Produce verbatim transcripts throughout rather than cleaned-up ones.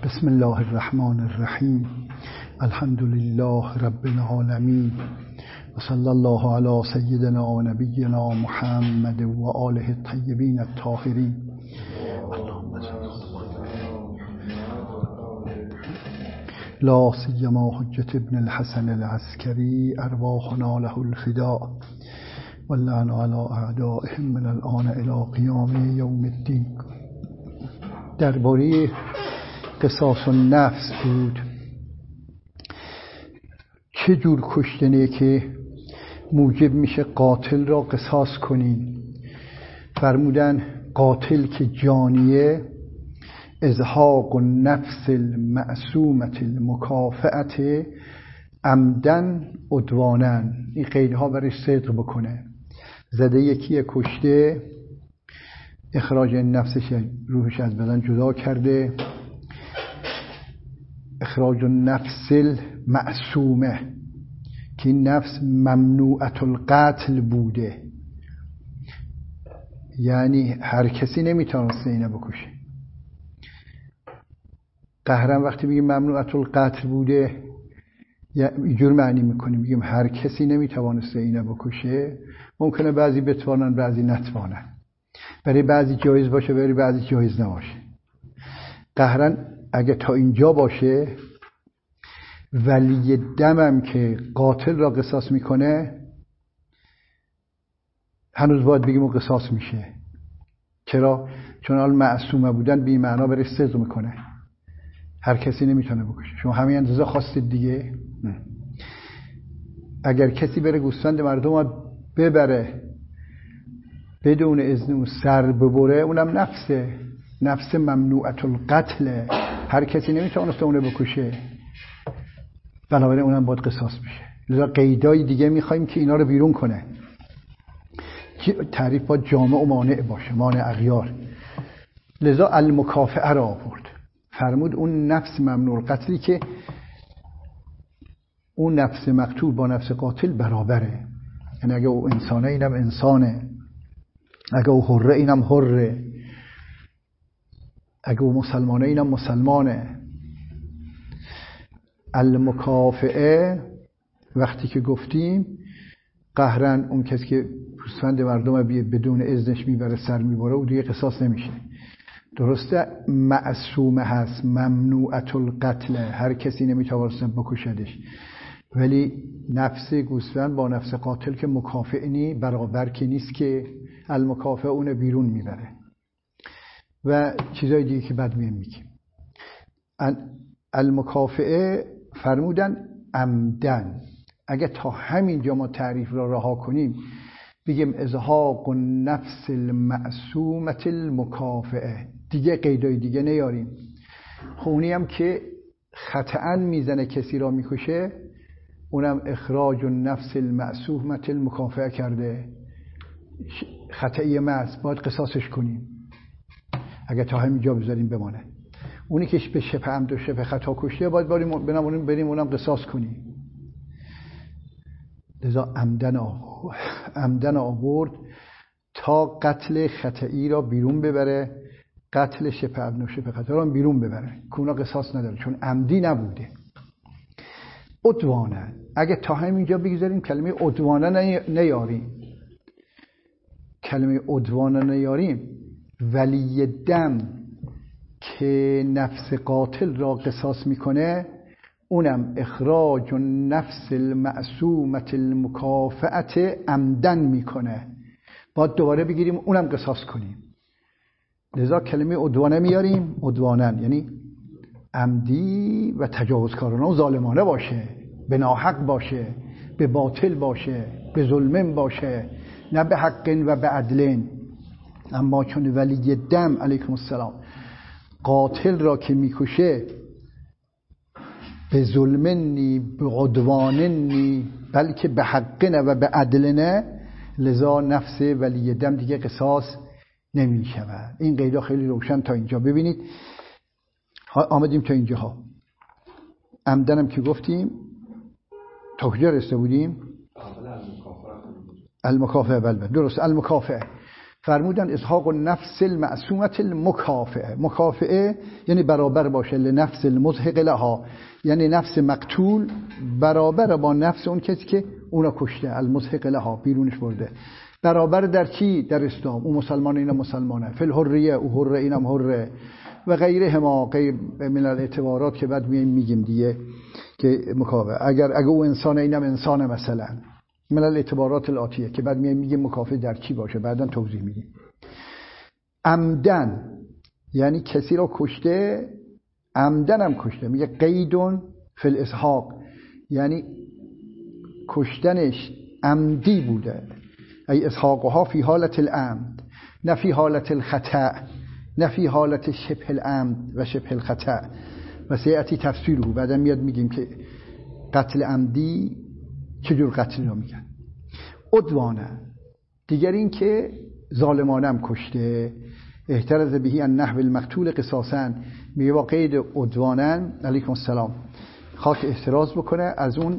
بسم الله الرحمن الرحیم. الحمد لله رب العالمین و صلی الله علی سیدنا و نبینا محمد و آله الطیبین الطاهرین. لا سیما حجة ابن الحسن العسکری ارواحنا له الفداء واللعن على اعدائهم من الآن الى قیام یوم الدین. درباره قصاص النفس بود. چه جور کشتنه که موجب میشه قاتل را قصاص کنین؟ فرمودن قاتل که جانیه ازهاق النفس المعصومة المکافئة عمدن عدوانن. این قیدها برای صدق بکنه. زده یکی کشته، اخراج نفسش روحش از بدن جدا کرده، اخراج النفس المعصومه که این نفس ممنوعة القتل بوده، یعنی هر کسی نمیتونسته اینه بکشه. قهرن وقتی میگیم ممنوعة القتل بوده اینجور معنی میکنیم، میگیم هر کسی نمیتوانسته اینه بکشه. ممکنه بعضی بتوانن بعضی نتوانن، برای بعضی جایز باشه برای بعضی جایز نباشه. قهرن اگه تا اینجا باشه ولی دمم که قاتل را قصاص میکنه هنوز باید بگیم او قصاص میشه. چرا؟ چون حال معصومه بودن بی معنا برای صدق میکنه، هر کسی نمیتونه بکشه. شما همین اندازه خواستید دیگه. اگر کسی بره گوسفند مردم ببره بدون اذن اون سر ببره، اونم نفسه، نفس ممنوعة القتل، هر کسی نمیتونه اونه بکشه، بنابراین اونم باید قصاص بشه. لذا قیدای دیگه میخوایم که اینا رو بیرون کنه. تعریف باید جامع و مانع باشه، مانع اغیار. لذا المکافئه را آورد. فرمود اون نفس ممنوع القتلی که اون نفس مقتول با نفس قاتل برابره، یعنی اگه او انسانه اینم انسانه، اگه او حره اینم حره، اگه او مسلمانه اینم مسلمانه. المکافئه وقتی که گفتیم قهرن اون کسی که گوسفند مردم بدون اذنش میبره سر میبره و دیگه قصاص نمیشه. درسته معصومه هست، ممنوعة القتل، هر کسی نمیتوانست بکشدش، ولی نفس گوسفند با نفس قاتل که مکافئ نی، برابر که نیست که المکافئ اون بیرون میبره و چیزای دیگه که بعد میگیم میگیم. المکافئه فرمودن عمدن. اگه تا همین جا ما تعریف را رها کنیم بگیم ازهاق النفس المعصومة المکافئه، دیگه قیدای دیگه نیاریم. خونی هم که خطأن میزنه کسی را میکشه، اونم اخراج النفس المعصومة المکافئه کرده، خطئی محض، باید قصاصش کنیم اگه تا همین جا بذاریم بمانه. اونی که به شبه عمد و شبه خطا کشته باید بریم بنامونیم بریم اونم قصاص کنیم. لذا عمدن آورد. عمدن آورد تا قتل خطئی را بیرون ببره، قتل شبه عمد و شبه خطا را بیرون ببره که اونا قصاص نداره چون عمدی نبوده. عدوانه اگه تا همینجا بگذاریم کلمه عدوانه نیاریم، کلمه عدوانه نیاریم، ولی دم که نفس قاتل را قصاص میکنه اونم اخراج النفس المعصومة المکافئة عمدن میکنه، باید دوباره بگیریم اونم قصاص کنیم. لذا کلمه عدوانه میاریم، عدوانن یعنی عمدی و تجاوزکارانه و ظالمانه باشه، به ناحق باشه، به باطل باشه، به ظلم باشه، نه به حق و به عدل. اما چون ولی دم علیکم السلام قاتل را که میکشه به ظلم نی، به عدوان نی، بلکه به حق نه و به عدل نه، لذا نفس ولی دم دیگه قصاص نمی شود. این قیدا خیلی روشن تا اینجا. ببینید آمدیم تا اینجا ها. عمدنم که گفتیم تا کجا رسیده بودیم؟ المکافئه. بله درست، المکافئه. فرمودن اسحاق النفس المعصومه المکافئه. مکافئه یعنی برابر باشه، لنفس المزهق لها، یعنی نفس مقتول برابر با نفس اون کسی که اونا کشته، المزهق لها، بیرونش برده. برابر در کی؟ در اسلام. اون مسلمان اینا مسلمانه، فی الحریه او حره اینم حره و غیره ما غیر من الاعتبارات که بعد میگیم دیگه که مکافئه. اگر اگه او انسان اینم انسانه مثلا، من الاعتبارات الاتیه که بعد میگیم مکافئه در چی باشه، بعداً توضیح میدیم. عمدن یعنی کسی را کشته، عمدن هم کشته. میگه قیدون فی الاسحاق، یعنی کشتنش عمدی بوده. ای اسحاقها فی حالت العمد نه فی حالت الخطأ، نه فی حالت شبه العمد و شبه الخطأ. و سیأتی تفسیره، بعدا میاد میگیم که قتل عمدی چجور قتل رو میگن. عدوانه دیگر این که ظالمانه هم کشته. احترز بهی ان نحو المقتول قصاصا، میگه با قید عدوانن علیکم السلام خاک احتراز بکنه از اون،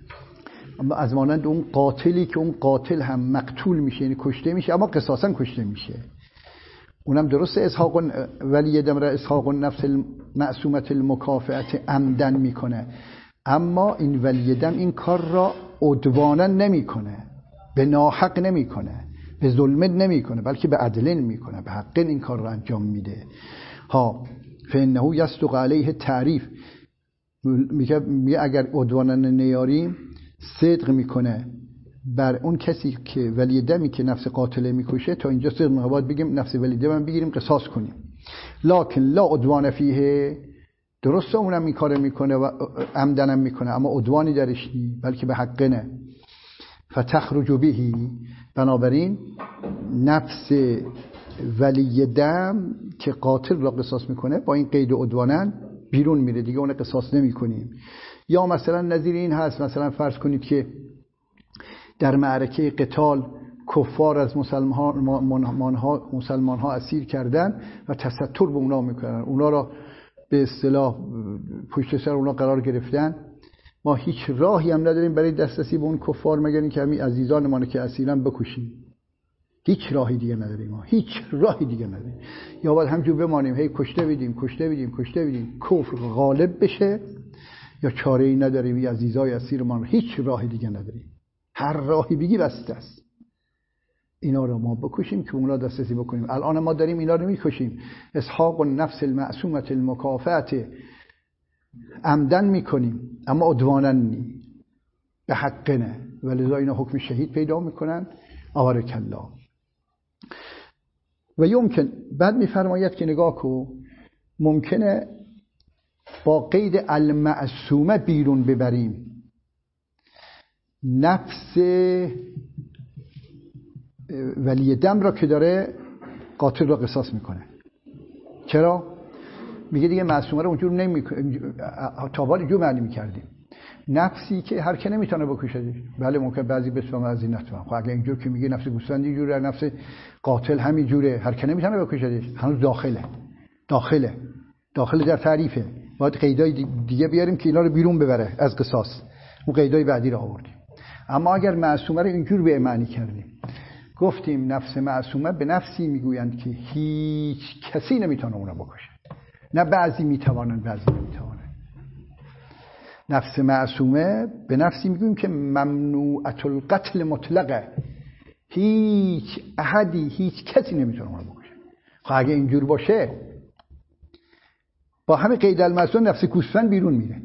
از مانند اون قاتلی که اون قاتل هم مقتول میشه، یعنی کشته میشه اما قصاصا کشته میشه. اونم درسته اسحاق ولی دمر اسحاق النفس المعصومه المکافئه عمدن میکنه، اما این ولی دم این کار را عدوانا نمیکنه، به ناحق نمیکنه، به ظلم نمیکنه، بلکه به عدل میکنه، به حق این کار را انجام میده. ها فانه یصدق علیه تعریف، میگه اگر عدوانا نیاریم صدق میکنه بر اون کسی که ولی دمی که نفس قاتله میکشه. تا اینجا صدق میکنه، باید بگیم نفس ولی دم بگیریم قصاص کنیم. لکن لا عدوان فیه، درسته اونم این کار میکنه و عمدنم میکنه اما عدوانی درش نی، بلکه به حق نه. فتخرج بهی، بنابراین نفس ولی دم که قاتل را قصاص میکنه با این قید عدوانن بیرون میره، دیگه اون قصاص نمیکنیم. یا مثلا نظیر این هست، مثلا فرض کنید که در معرکه قتال کفار از مسلمان ها مسلمان ها اسیر کردن و تستر به اونا میکنن، اونا را به اصطلاح پشت سر اونا قرار گرفتن. ما هیچ راهی هم نداریم برای دسترسی به اون کفار مگر اینکه همین عزیزانمان که اسیرن بکشیم. هیچ راهی دیگه نداریم، ما هیچ راهی دیگه نداریم. یا باید همجور بمانیم هی کشته بدیم کشته بدیم کشته بدیم کفر غالب بشه، یا چاره ای نداریم. این عزیزای اسیرمان هیچ راهی دیگه نداریم، هر راهی بگی بسته است. اینا رو ما بکشیم که اونا دسترسی بکنیم. الان ما داریم اینا رو میکشیم. اسحاق النفس المعصومه المکافئه عمدن میکنیم اما عدوانا نی، به حق نه، ولذا اینا حکم شهید پیدا میکنن. آبارک الله. و یمکن بعد میفرماید که نگاه کو، ممکنه با قید المعصومه بیرون ببریم نفس ولی دم را که داره قاتل را قصاص میکنه. چرا؟ میگه دیگه معصومه رو اونجور نمیکنه، تا حالا جو معنی میکردیم نفسی که هر که نمیتونه بکشدش. بله ممکن بعضی بسوام از این نتونم، خب اگه اینجور که میگه نفس گوسفندی جوره، نفس قاتل همین جوره، هر که نمیتونه بکشدش، هنوز داخله داخله داخل در تعریفه. باید قیدای دیگه بیاریم که اینا رو بیرون ببره از قصاص. اون قیدای بعدی رو آوردیم. اما اگر معصومه رو اینجور به معنی کردیم، گفتیم نفس معصومه به نفسی میگویند که هیچ کسی نمیتونه اونو بکشه، نه بعضی میتوانن بعضی نمیتوانن. نفس معصومه به نفسی میگوییم که ممنوعه القتل مطلقه، هیچ احدی هیچ کسی نمیتونه اونو بکشه. خب اگه اینجور باشه با همه قید المعصوم نفس گوسفند بیرون میره.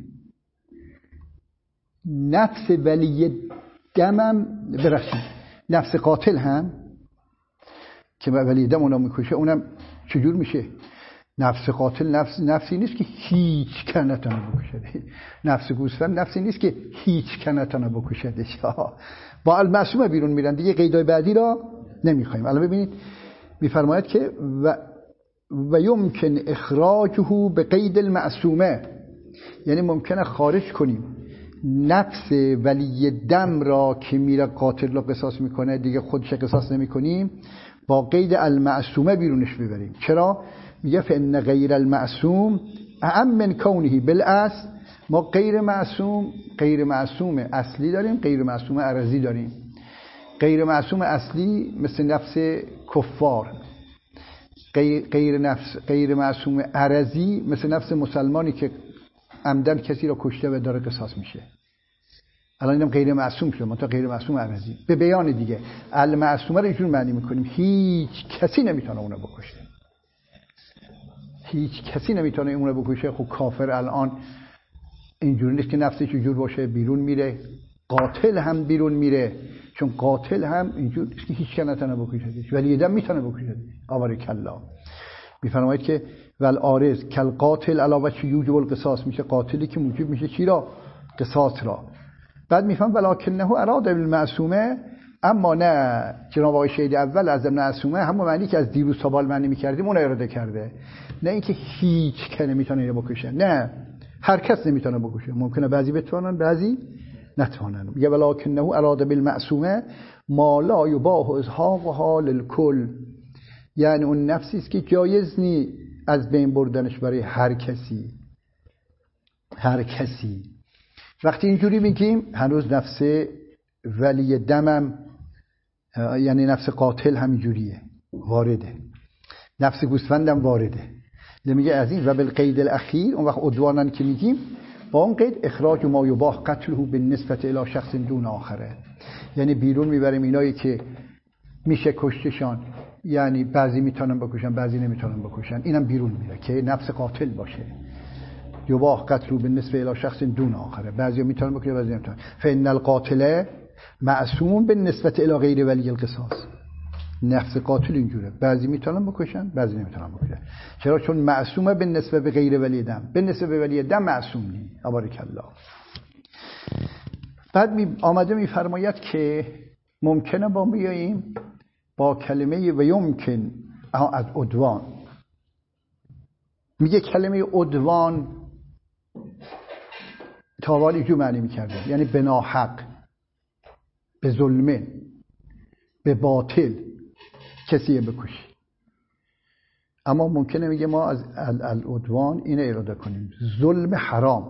نفس ولی دمم برسید، نفس قاتل هم که ولی دم اونو میکشه، اونم چجور میشه؟ نفس قاتل نفس نفسی نیست که هیچ کنتانه بکشده. نفس گوسفند نفسی نیست که هیچ کنتانه بکشده. با المعصومه بیرون میرن دیگه، قیدای بعدی را نمیخوایم. الان ببینید میفرماید که و و یمکن اخراجه به قید المعصومه، یعنی ممکنه خارج کنیم نفس ولی دم را که میره قاتل را قصاص میکنه، دیگه خودش قصاص نمیکنیم، با قید المعصومه بیرونش ببریم. چرا؟ میگه فإن غیر المعصوم اعم من کونه بالاصل. ما غیر معصوم غیر معصوم اصلی داریم، غیر معصوم عرضی داریم. غیر معصوم اصلی مثل نفس کفار، غیر نفس غیر معصوم عرضی مثل نفس مسلمانی که عمدن کسی را کشته و داره قصاص میشه. الان اینم غیر معصوم شده، منتها غیر معصوم عرضی. به بیان دیگه المعصومه رو اینجور معنی میکنیم هیچ کسی نمیتونه اونو بکشه، هیچ کسی نمیتونه اونو بکشه. خب کافر الان اینجوری نیست که نفسش اینجور باشه بیرون میره، قاتل هم بیرون میره، چون قاتل هم اینجور نیست که هیچ کس نتونه بکشهش، ولی یه دم میتونه بکشهش. آواره کلا میفرماید که ول عارض کل قاتل علاوه چی یوجب القصاص، میشه قاتلی که موجب میشه چی را؟ قصاص را. بعد میفهم ولکنه اراد بالمعصومه، اما نه جناب آقای شهید اول از معصومه همون معنی که از دیروز تا بال معنی میکردیم اون اراده کرده، نه اینکه هیچ کس نمیتونه اینو بکشه، نه هر کس نمیتونه بکشه، ممکنه بعضی بتونن بعضی نتونن. میگه ولکنه اراد بالمعصومه ما لا یباح اظهارها للکل، یعنی اون نفسی است که جایز نی از بین بردنش برای هر کسی. هر کسی وقتی اینجوری میگیم هنوز نفس ولی دمم یعنی نفس قاتل همینجوریه وارده، نفس گوسفندم وارده. میگه از این و بالقید الاخیر اون وقت عدوانن که میگیم با اون قید اخراج ما یباح قتله بالنسبه الی شخص دون آخره، یعنی بیرون میبریم اینایی که میشه کشتشان، یعنی بعضی میتونن بکشن بعضی نمیتونن بکشن، اینم بیرون میره که نفس قاتل باشه. یباح قتله بالنسبه الی شخص دون آخره، بعضی میتونن بکشن بعضی نمیتونن. فان القاتل معصوم بالنسبه الی غیر ولی القصاص، نفس قاتل اینجوره، بعضی میتونن بکشن بعضی نمیتونن بکشن. چرا؟ چون معصومه به نسبت به غیر ولی دم، به نسبت به ولی دم معصوم نی. تبارک الله. بعد می آمده میفرماید که ممکنه با بیاییم با کلمه و یمکن از عدوان، میگه کلمه عدوان تاوالی جو معنی میکرده، یعنی به ناحق، به ظلمه، به باطل کسی بکشی. اما ممکنه میگه ما از العدوان اینو اراده کنیم ظلم حرام،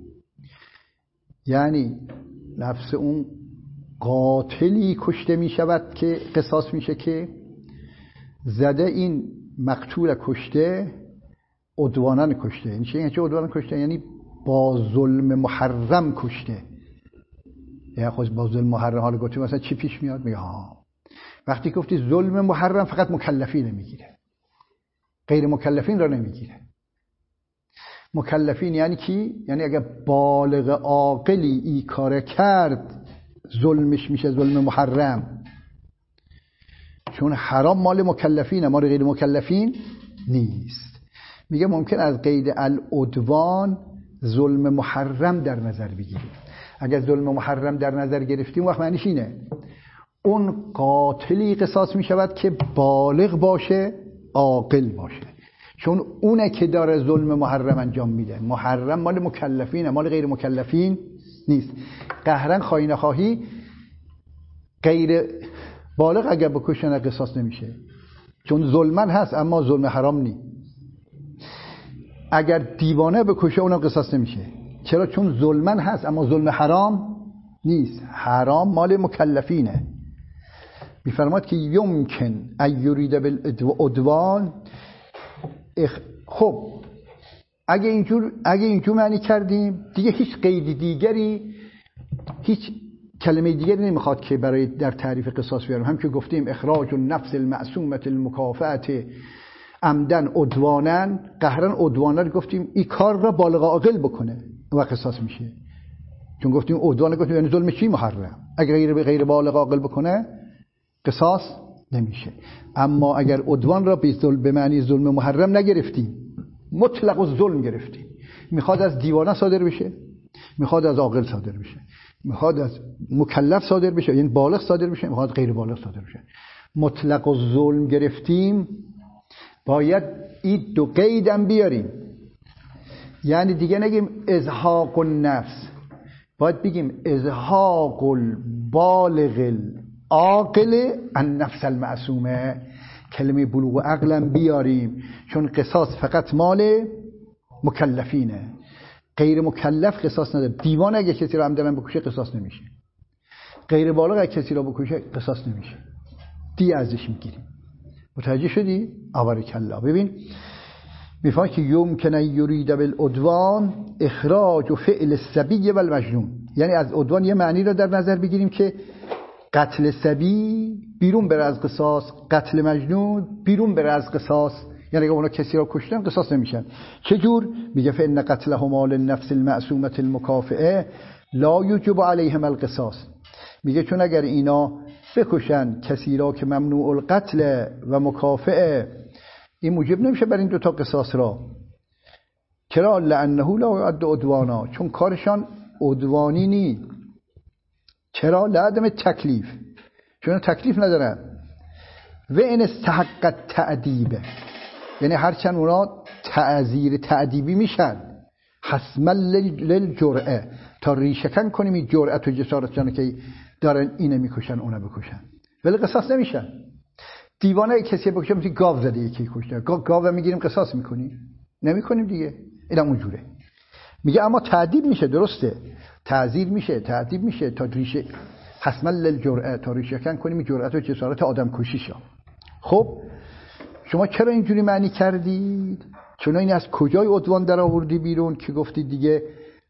یعنی نفس اون قاتلی کشته میشود که قصاص میشه که زده این مقتول کشته عدوانن کشته. این چه چه عدوانن کشته؟ یعنی با ظلم محرم کشته. یعنی خود با ظلم محرم حالا گفتیم مثلا چی پیش میاد؟ میگه ها وقتی گفتی ظلم محرم فقط مکلفین نمیگیره، غیر مکلفین را نمیگیره. مکلفین یعنی کی؟ یعنی اگر بالغ عاقلی ای کار کرد ظلمش میشه ظلم محرم، چون حرام مال مکلفینه، مال غیر مکلفین نیست. میگه ممکن از قید العدوان ظلم محرم در نظر بگیریم. اگر ظلم محرم در نظر گرفتیم وقت معنیش اینه اون قاتلی قصاص میشود که بالغ باشه عاقل باشه، چون اونه که داره ظلم محرم انجام میده. محرم مال مکلفینه، مال غیر مکلفین نیست. قهرن خواهی نخواهی غیر بالغ اگر بکشن قصاص نمیشه، چون ظلمن هست اما ظلم حرام نی. اگر دیوانه بکشه اونم قصاص نمیشه. چرا؟ چون ظلمن هست اما ظلم حرام نیست. حرام مال مکلفینه. میفرماد که یمکن ان یرید بالعدوان. خب اگه اینجور اگه اینجور معنی کردیم دیگه هیچ قید دیگری، هیچ کلمه دیگری نمیخواد که برای در تعریف قصاص بیارم. هم که گفتیم اخراج النفس المعصومه المکافئه عمدن عدوانا، قهرن عدوانا رو گفتیم این کار را بالغ عاقل بکنه و قصاص میشه. چون گفتیم عدوان گفتیم یعنی ظلم چی؟ محرم. اگر غیر به غیر بالغ عاقل بکنه قصاص نمیشه. اما اگر عدوان را به ظلم به معنی ظلم محرم نگرفتیم، مطلق الظلم گرفتیم، میخواد از دیوانه صادر بشه، میخواد از عاقل صادر بشه، میخواد از مکلف صادر بشه یعنی بالغ صادر بشه، میخواد غیر بالغ صادر بشه، مطلق الظلم گرفتیم، باید این دو قیدم بیاریم. یعنی دیگه نگیم ازهاق النفس، باید بگیم ازهاق البالغ عاقل النفس المعصومه. کلمه بلوغ عقلم بیاریم، چون قصاص فقط مال مکلفینه، غیر مکلف قصاص نداره. دیوانه اگه کسی رو عمدن بکشه قصاص نمیشه. غیر بالغ کسی را بکشه قصاص نمیشه، دی ازش میگیریم. متوجه شدی؟ آبارکالله. ببین میفهمی که یمکن یرید بالعدوان اخراج و فعل الصبی و المجنون، یعنی از عدوان یه معنی رو در نظر بگیریم که قتل صبی بیرون بره از قصاص، قتل مجنون بیرون بره از قصاص، یعنی اگه اونا کسی را کشتن قصاص نمیشن. چجور؟ میگه فإن قتلهما للنفس المعصومة المكافئه لا یجب علیهم القصاص. میگه چون اگر اینا بکشن کسی را که ممنوع القتل و مکافئه، این موجب نمیشه بر این دوتا قصاص را. چرا؟ لانه لا يعد عدوانا، چون کارشان عدوانی نی. چرا؟ لعدم تکلیف، چون تکلیف ندارن. و این استحق تعذیبه، یعنی هرچند اونا تعذیر تعذیبی میشن، حسما للجرأه، تا ریشه‌کن کنیم این جرأت و جسارتشان که دارن اینه میکشن اونو بکشن، ولی قصاص نمیشن. دیوانه کسی بکشه مثل گاو زده یکی کشته، گاو میگیریم قصاص میکنیم؟ نمیکنیم دیگه. اینا اونجوره. میگه اما تعذیب میشه، درسته، تعذیر میشه، تعذیب میشه تا ریشه، حسما للجرأه، تا ریشه‌کن کنیم جرأت و جسارت آدم کشیشا. خب شما چرا اینجوری معنی کردید؟ چون این از کجای عدوان در آوردی بیرون که گفتید دیگه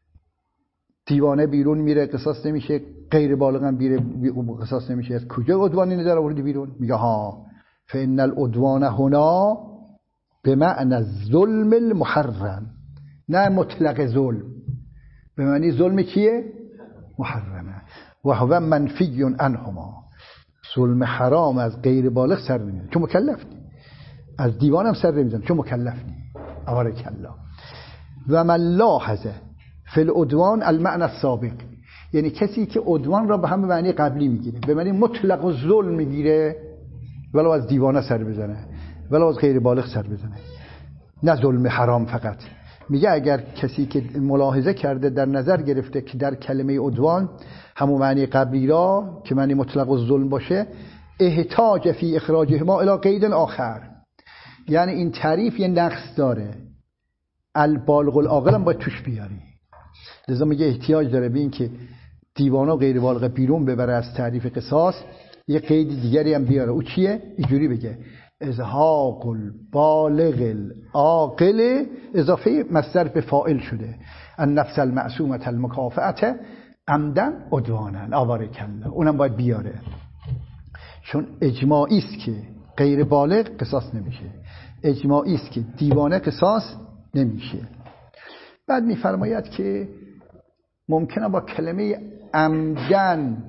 دیوانه بیرون میره قصاص نمیشه، غیر بالغ هم بیره قصاص نمیشه، از کجای عدوان اینو در آوردی بیرون؟ میگه ها فإن العدوان هنا بمعنى الظلم المحرم، نه مطلق ظلم. به معنی ظلم چیه؟ محرمه. و هو منفی عنهما، ظلم حرام از غیر بالغ سر نمیزنه چون مکلف نی، از دیوان هم سر نمیزنه چون مکلف نی. آبارکالله. و من لاحظه فی العدوان المعنى السابق، یعنی کسی که عدوان را به همه معنی قبلی میگیره، به معنی مطلق و ظلم میگیره، ولو از دیوانه سر بزنه ولو از غیر بالغ سر بزنه، نه ظلم حرام فقط. میگه اگر کسی که ملاحظه کرده در نظر گرفته که در کلمه عدوان همون معنی قبلی را که معنی مطلق و ظلم باشه، احتاج فی اخراجهما الی قید آخر، یعنی این تعریف یه نقص داره، البالغ العاقل هم باید توش بیاری. لذا میگه احتیاج داره به این که دیوانه و غیر بالغ بیرون ببره از تعریف قصاص، یه قید دیگری هم بیاره. او چیه؟ اینجوری بگه ازهاق البالغ العاقل، اضافه مصدر به فاعل شده، النفس المعصومة المکافئة عمدا عدوانا. آبارکالله. اونم باید بیاره، چون اجماعی است که غیر بالغ قصاص نمیشه، اجماعی است که دیوانه قصاص نمیشه. بعد میفرماید که ممکنه با کلمه عمدن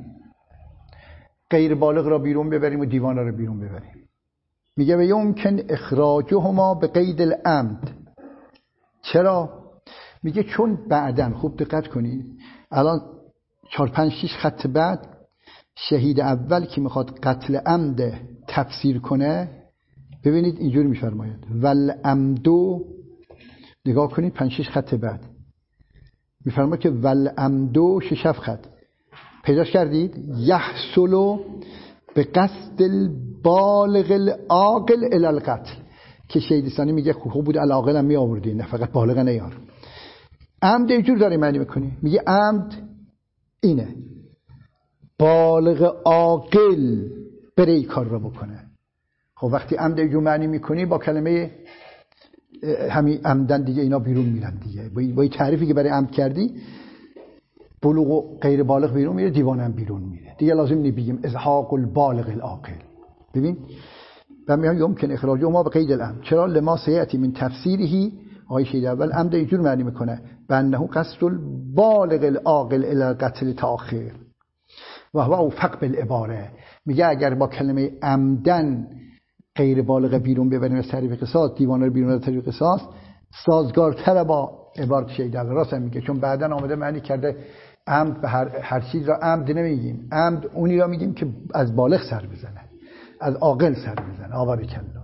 غیر بالغ را بیرون ببریم و دیوانه را بیرون ببریم. میگه و یمکن اخراجهما به قید العمد. چرا؟ میگه چون بعدن، خوب دقت کنید، الان چهار پنج شش خط بعد شهید اول که میخواد قتل عمد تفسیر کنه، ببینید اینجوری میفرماید والعمدو، نگاه کنید پنج شش خط بعد میفرماید که والعمدو، شش خط پیداش کردید، یحصل به قصد البالغ العاقل الی القتل، که شهیدستانی میگه خوب بود العاقل هم می آوردی، نه فقط بالغ نیار. عمد اینجور داره معنی میکنی، میگه عمد اینه بالغ عاقل بره این کار را بکنه. خب وقتی عمد اینجور معنی میکنی با کلمه همین عمدن دیگه اینا بیرون میرن دیگه، با این تعریفی که برای عمد کردی بلوغ و غیر بالغ بیرون میره، دیوانه هم بیرون میره دیگه. لازم نی بگیم ازهاق البالغ العاقل. ببین و میگم یمکن اخراج ما به قید العمد. چرا؟ لما سیاتی من تفسیره، آیه شهید اول عمد اینجور معنی میکنه بانه قصد البالغ العاقل الی القتل تاخیر و هو اوفق بالعباره. میگه اگر با کلمه عمدن غیر بالغ بیرون ببریم از تعریف قصاص، دیوانه رو بیرون از تعریف قصاص، سازگارتر با عبارت شهید اول. راست میگه، چون بعدن آمده معنی کرده عمد به هر, هر چیز را عمد نمیگیم، عمد اونی را میگیم که از بالغ سر بزنه، از عاقل سر بزنه. آبارکالله.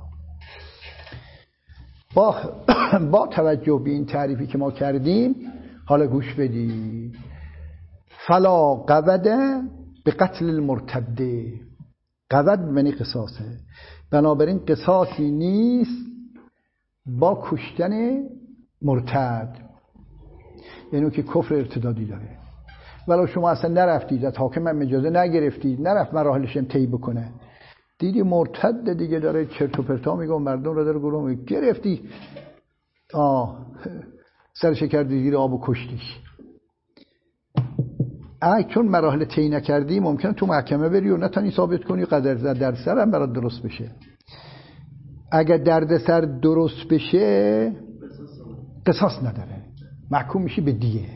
با با توجه به این تعریفی که ما کردیم حالا گوش بدید. فلا قوده به قتل المرتده، قود معنی قصاصه، بنابراین قصاصی نیست با کشتن مرتد، یعنی که کفر ارتدادی داره. ولی شما اصلا نرفتید، از حاکم هم اجازه نگرفتید، نرفت مراحلش هم طی بکنه، دیدی مرتد دیگه داره چرت و پرتا میگه، مردم رو داره گروه میگه، گرفتی آه سرش کردی زیر آب و کشتیش. اگه چون مراحل طی نکردی ممکنه تو محکمه بری و نتونی ثابت کنی، قدر در سر هم برات درست بشه. اگه درد سر درست بشه قصاص نداره، محکوم میشی به دیه.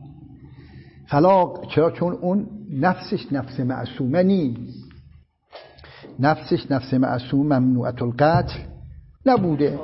خلاق چرا؟ چون اون نفسش نفس معصومه نیست، نفسش نفس معصوم ممنوعة القتل نبوده.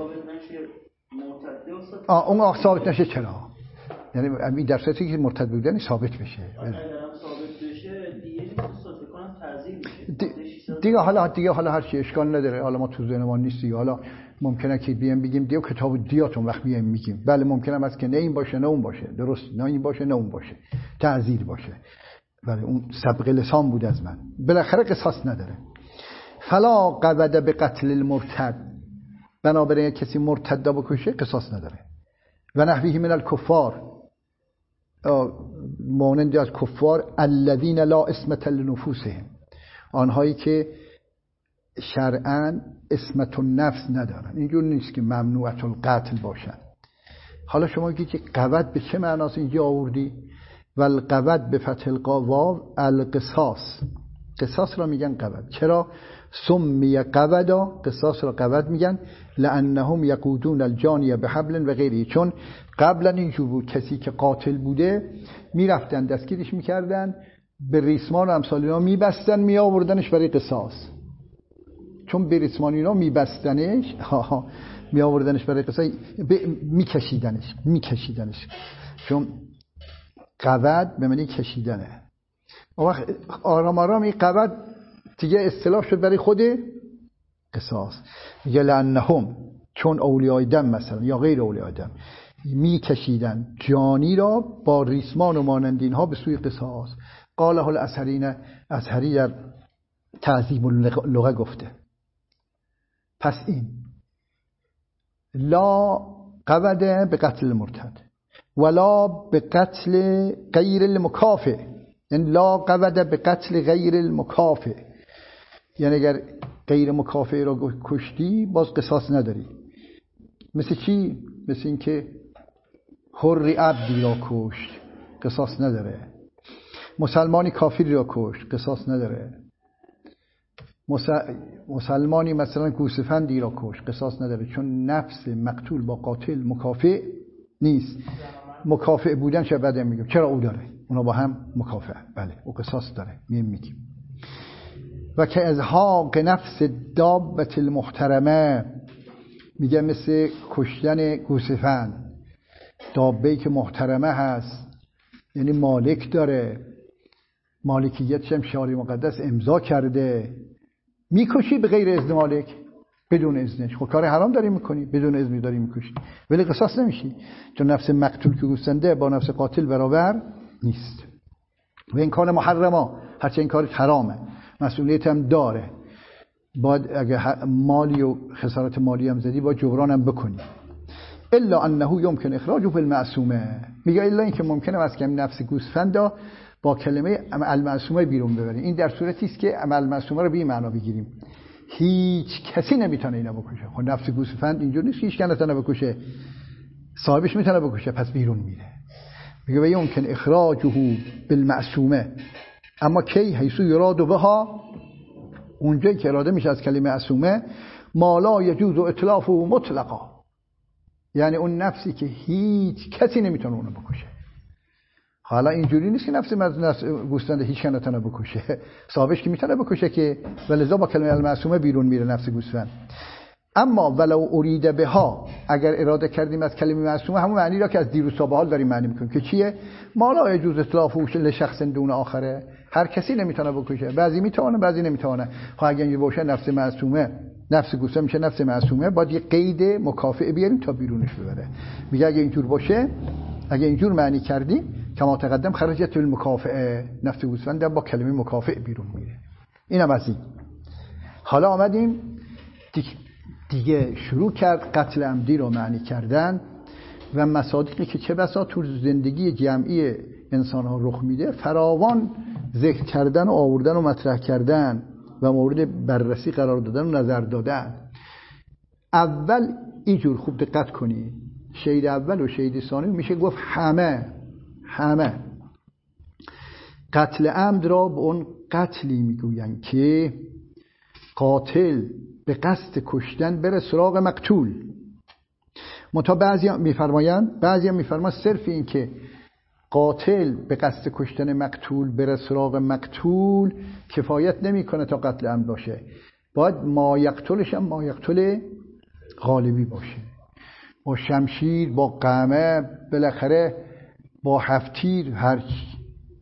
آه اون آخ ثابت نشه. چرا؟ یعنی این در صورتی که مرتد بودن ثابت بشه. اگر هم ثابت بشه دیگه فکر کنم تعزیر میشه دیگه. حالا دیگه حالا هر چی اشکال نداره، حالا ما تو ذهن ما نیست دیگه. حالا ممکنه که بیام بگیم دیگه کتاب دیاتون وقت بیام میگیم بله ممکنه است که نه این باشه نه اون باشه، درست نه این باشه نه اون باشه، تعزیر باشه، ولی اون سبق لسان بود از من، بالاخره قصاص نداره. فلا قود به قتل المرتد، بنابراین کسی مرتد بکشه قصاص نداره. و نحویه من الکفار، مانند از کفار الذین لا اسمة لنفوسهم، آنهایی که شرعاً اسمت النفس ندارن. اینجور نیست که ممنوعة القتل باشن. حالا شما میگید که قود به چه معناست اینجا آوردی؟ والقود به فتح القاف القصاص، قصاص را میگن قود. چرا سمی قودا، قصاص را قود میگن؟ لانهم یقودون الجانی بحبل و غیره، چون قبلا اینجور بود کسی که قاتل بوده میرفتن دستگیرش میکردن، به ریسمان و امثال اینا میبستن، میآوردنش برای قصاص. چون به ریسمان اینا میبستنش میآوردنش برای قصاص، میکشیدنش میکشیدنش چون قود به معنی کشیدنه. وقت آرام آرام این قود دیگه اصطلاح شد برای خود قصاص. میگه لانهم، چون اولیای دم مثلا یا غیر اولیای دم میکشیدن جانی را با ریسمان و مانندین ها به سوی قصاص. قاله الازهرین، ازهری در تعذیب اللغه گفته. پس این لا قود به قتل مرتد ولا به قتل غیر المکافئ، یعنی لا قود به قتل غیر المکافئ، یعنی اگر غیر مکافئ را کشتی باز قصاص نداری. مثل چی؟ مثل این که حر عبدی را کشت قصاص نداره، مسلمانی کافری را کشت قصاص نداره، مسلمانی مثلا گوسفندی را کشت قصاص نداره، چون نفس مقتول با قاتل مکافئ نیست. مکافئ بودن چه بعد میگم چرا او داره، اونا با هم مکافئ، بله او قصاص داره میگیم میگیم. و که ازهاق نفس دابت المحترمه، میگه مثل کشتن گوسفند، دابه‌ای که محترمه هست یعنی مالک داره، مالکیتش هم شارع مقدس امضا کرده، میکشی به غیر اذن مالک، بدون اذنش. خب کار حرام داری میکنی، بدون اذن داری میکشی، ولی قصاص نمیشی، چون نفس مقتول که گوسنده با نفس قاتل برابر نیست. و این کار محرمه، هرچه این کار حرامه، مسئولیت هم داره، باید اگه مالی و خسارت مالی هم زدی باید جبران هم بکنی. الا انه یمکن اخراجه بالمعصومه، میگه الا اینکه ممکنه از کم نفس گوسفندا با کلمه المعصومه بیرون ببریم. این در صورتی است که المعصومه رو به معنا بگیریم، هیچ کسی نمیتونه اینا بکشه. خب نفس گوسفند اینجوری نیست که هیچ کس نتونه بکشه، صاحبش میتونه بکشه، پس بیرون میره. میگه و یمکن اخراجه بالمعصومه، اما کی حیث یراد بها، اونجایی که اراده میشه از کلمه معصومه، ما لا یجوز اطلافه مطلقا، یعنی اون نفسی که هیچ کسی نمیتونه اونو بکشه. حالا اینجوری نیست که نفسی نفس گوسفند هیچ کس نتونه بکشه، صاحبش که میتونه بکشه که، ولذا با کلمه المعصومه بیرون میره نفس گوسفند. اما ولو ارید بها، اگر اراده کردیم از کلمه معصومه همون معنی را که از دیروز تا به حال داریم معنی میکنیم که چیه؟ ما لا یجوز اطلافه لشخص دون آخره، هر کسی نمیتونه بکشه، بعضی میتونه بعضی نمیتونه. ها اگه اینجوری باشه نفس معصومه، نفس گوسفند میشه نفس معصومه، باید یه قید مکافئ بیاریم تا بیرونش ببره. میگه اگه اینجور باشه، اگه اینجور معنی کردیم کما تقدم خرجت المکافئه، نفس گوسفند با کلمه مکافئ بیرون میره. اینم از این. حالا آمدیم دیگه شروع کرد قتل عمدی رو معنی کردن و مصادیقی که چه بسا تو زندگی جمعی، انسان ها رخ میده فراوان ذکر کردن و آوردن و مطرح کردن و مورد بررسی قرار دادن و نظر دادن. اول اینجور خوب دقت کنی، شهید اول و شهید ثانی میشه گفت همه همه قتل عمد را به اون قتلی میگوین که قاتل به قصد کشتن بره سراغ مقتول. منتها بعضی هم میفرمایند بعضی هم میفرمایند صرف این که قاتل به قصد کشتن مقتول بره سراغ مقتول کفایت نمیکنه تا قتل عمد باشه، باید ما یقتلش هم ما یقتل غالبی باشه، با شمشیر، با قمه، بالاخره با هفتیر، هر چی.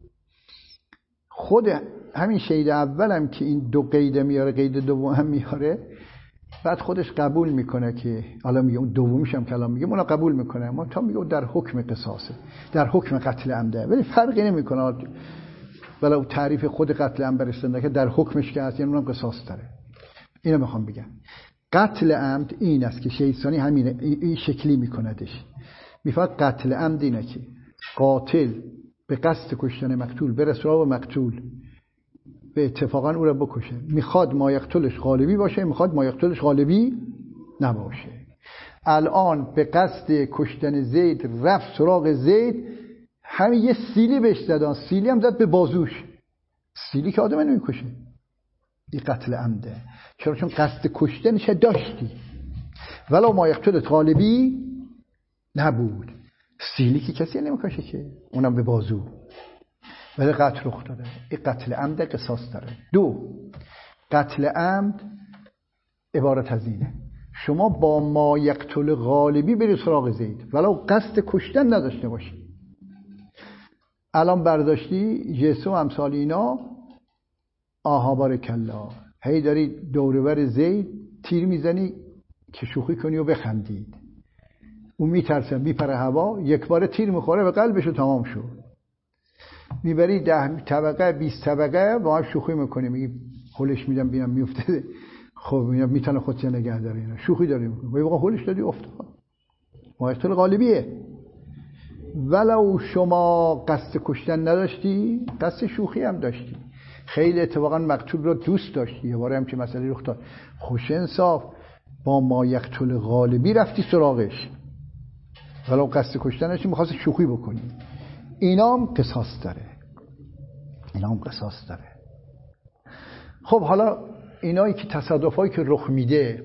خود همین شهید اول هم که این دو قید میاره، قید دوم هم میاره، بعد خودش قبول میکنه که حالا میگه اون دومیش هم کلام میگه اونا قبول میکنه، اما تا میگه در حکم قصاصه، در حکم قتل عمده، ولی فرقی نمیکنه ولو تعریف خود قتل عمد برسنده که در حکمش که هست، یعنی اونم قصاص داره. اینو میخوام بگم قتل عمد این است که شهید ثانی همینه، این شکلی میکندش. میفرد قتل عمد اینه که قاتل به قصد کشتن مقتول بره سراغ مقتول، به اتفاقا او را بکشه، میخواد ما یقتلش غالبی باشه، میخواد ما یقتلش غالبی نباشه. الان به قصد کشتن زید رفت سراغ زید، همین یه سیلی بهش زدن، سیلی هم زد به بازوش، سیلی که آدم نمیکشه، این قتل عمده. چرا؟ چون قصد کشتنش داشتی ولو ما یقتلت غالبی نبود. سیلی که کسی نمیکشه که، اونم به بازو، ولی قتل رخ داده. این قتل عمد قصاص داره. دو، قتل عمد عبارت از اینه شما با ما یقتل غالبی بری سراغ زید ولو قصد کشتن نداشته باشی. الان برداشتی جسو و امثال اینا، آها بارکالله، هی داری دورور زید تیر میزنی که شوخی کنی و بخندید، اون میترسه میپره هوا، یک بار تیر میخوره به قلبش و تمام شد. میبری ده طبقه بیست طبقه با هم شوخی میکنی، میگی هولش میدم ببینم میفته، خب اینا میتونه خودش نگه داره، اینا شوخی داری میکنه، وای واقعا هولش دادی افتاد. مایقتل غالبیه. ولو شما قصد کشتن نداشتی، قصد شوخی هم داشتی، خیلی اتفاقا مقتول رو دوست داشتی، یه باره هم که مسئله رخ داد، خوش انصاف با ما یقتل غالبی رفتی سراغش ولو قصد کشتن داشتی، می‌خواستی شوخی بکنی، اینا هم قصاص داره، اینا هم قصاص داره. خب حالا اینایی که تصادفایی که رخ میده،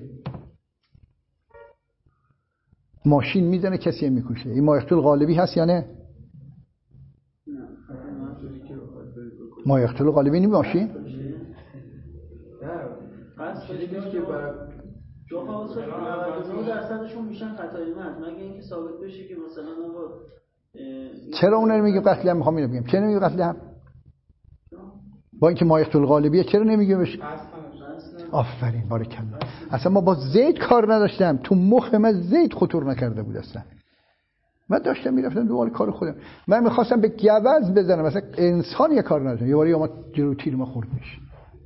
ماشین میزنه کسی هم میکشه، این ما یقتل غالبی هست یا نه؟ ما یقتل غالبی نمی ماشین؟ نه قصد داشته که برای جو خواست نود و نه درصدشون میشن خطای محض، مگه اینکه ثابت بشه که مثلا آقا چرا اون نمیگه قتل هم؟ میخوام اینو بگم چرا نمیگه قتل هم؟ با اینکه ما یقتل غالبیه چرا نمیگه بشه؟ آفرین بارکالله. اصلا ما با زید کار نداشتم، تو مخ من زید خطور نکرده بود اصلا، من داشتم میرفتم دنبال کار خودم، من میخواستم به گوز بزنم، مثلا انسان یه کار نداشتم، یه باری اومد جلو تیر ما خورد میشه.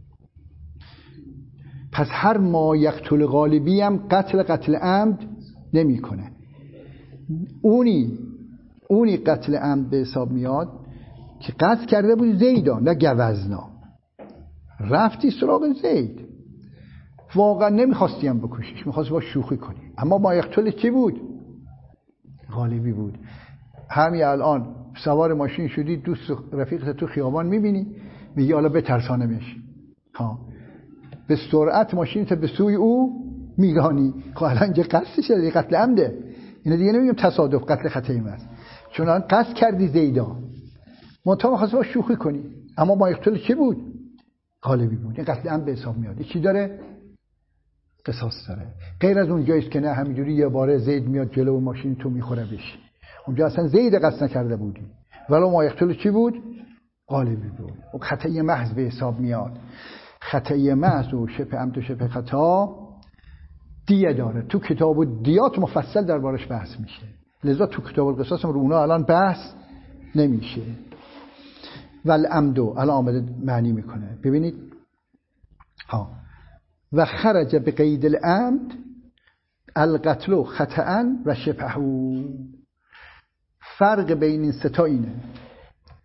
پس هر ما یقتل غالبی هم قتل قتل عمد نمیکنه، اونی اونی قتل عمد به حساب میاد که قتل کرده بود زیدا، نه گوزنا، رفتی سراغ زید، واقعا نمیخواستی هم بکشیش، میخواستی با شوخی کنی، اما ما یقتل چی بود؟ غالبی بود. همین الان سوار ماشین شدی، دوست رفیقت تو خیابان میبینی، میگی حالا بترسانمش، ها به سرعت ماشینت به سوی او میرانی، خب الان اینجا قصد شده، قتل عمده، اینا دیگه نمیگم تصادف، قتل خطایی است، چون الان قصد کردی زیدا، منتها می‌خواستی با شوخی کنی، اما ما یقتل چی بود؟ غالبی بود. این قتل عمد به حساب میاد. چی داره؟ قصاص داره. غیر از اون جاییست که نه همینجوری یه باره زید میاد جلو ماشین تو میخوره بهش، اونجا اصلا زید قصد نکرده بودی، ولو ما یقتل چی بود؟ غالبی بود. و خطای محض به حساب میاد. خطای محض و شبه عمد و شبه خطا دیه داره، تو کتاب الدیات مفصل دربارش بحث میشه، لذا تو کتاب القصاص رو اونا الان بحث نمیشه. والعمدو الان آمده معنی میکنه، ببینید ها، و خرج به قید العمد القتل خطأ و شبهه. فرق بین این سه تا اینه،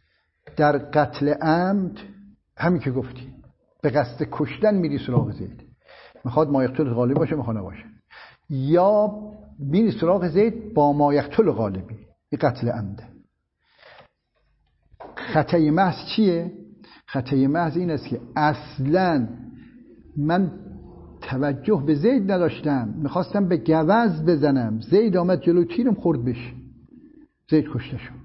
در قتل عمد همین که گفتی به قصد کشتن میری سراغ زید، میخواد ما یقتل غالب باشه میخواد نباشه، یا میری سراغ زید با ما یقتل غالبی، این قتل عمده. خطای محض چیه؟ خطای محض این است که اصلا من توجه به زید نداشتم، میخواستم به گوز بزنم، زید آمد جلو تیرم خورد بشه، زید کشته شد.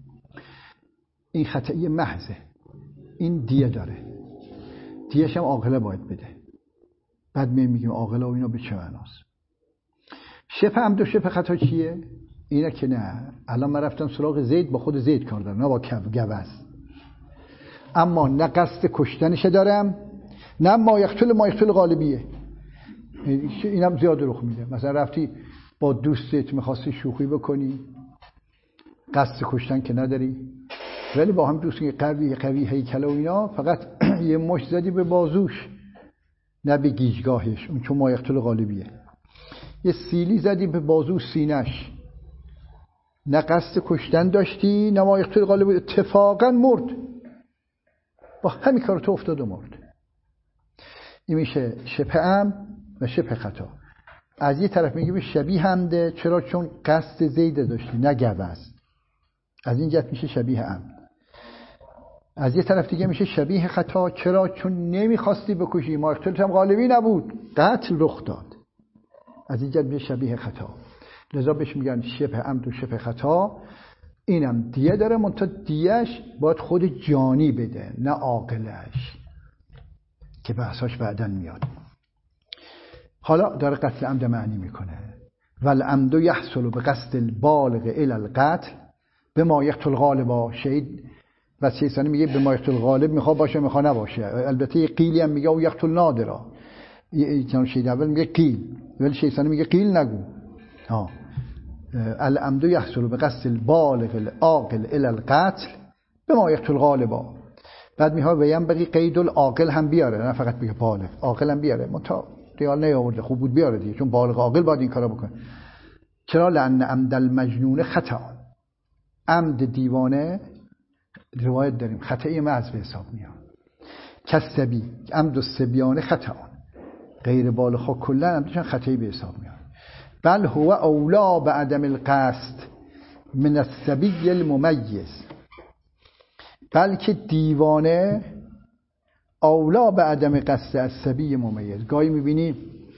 این خطای محضه، این دیه داره، دیهش هم عاقله باید بده. بعد می میگیم عاقله و اینا به چه معناست؟ شبه عمد و شبه خطا چیه؟ اینه که نه الان من رفتم سراغ زید، با خود زید کار دارم نه با گوز، اما نه قصد کشتنش دارم نه ما یقتل ما یقتل غالبیه. اینم زیاد رخ میده. مثلا رفتی با دوستت میخواستی شوخی بکنی، قصد کشتن که نداری، ولی با هم دوستی قوی قوی هیکل و اینا، فقط یه مشت زدی به بازوش نه به گیجگاهش، اون چون ما یقتل غالبیه. یه سیلی زدی به بازو سینش، نه قصد کشتن داشتی نه ما یقتل غالبیه، اتفاقا مرد، با همین کار تو افتاد و مرد. این میشه شبه عمد و شبه خطا. از یه طرف میگیم شبیه عمده، چرا؟ چون قصد زید داشتی نه گوز، از این جهت میشه شبیه عمد. از یه طرف دیگه میشه شبیه خطا، چرا؟ چون نمیخواستی بکشی، ما یقتل هم غالبی نبود، قتل رخ داد، از این جهت میشه شبیه خطا. لذا بهش میگن شبه عمد و شبه خطا. اینم دیه داره، منتها دیهش باید خود جانی بده نه عاقلش، که بحثاش بعدن میاد. حالا داره قتل عمد معنی میکنه. والعمد یحصل به قصد البالغ الی القتل بما یقتل غالبا. شهید و سیستانی میگه بما یقتل غالب میخواد باشه میخواد نباشه. البته یه قیلی هم میگه و یقتل نادرا، چون شهید اول میگه قیل ولی سیستانی میگه قیل نگو. ها العمد یحصل به قصد البالغ العاقل الی القتل بما یقتل غالبا. بعد میخواد بگم بقی قید العاقل هم بیاره، نه فقط بگه بالغ، عاقل هم بیاره. منتها دیال نیاورده، خوب بود بیاره دیگه، چون بالغ عاقل باید این کارا بکنه. چرا؟ لأن عمد المجنون خطا، عمد دیوانه روایت داریم خطای محض به حساب میاد. کسبی عمد الصبیان خطا، غیر بالغ ها کلا عمدشون خطایی به حساب میاد. بل هو اولا بعدم القصد من الصبی الممیز، بلکه دیوانه اولا به عدم قصد از صبی ممیز. گاهی میبینی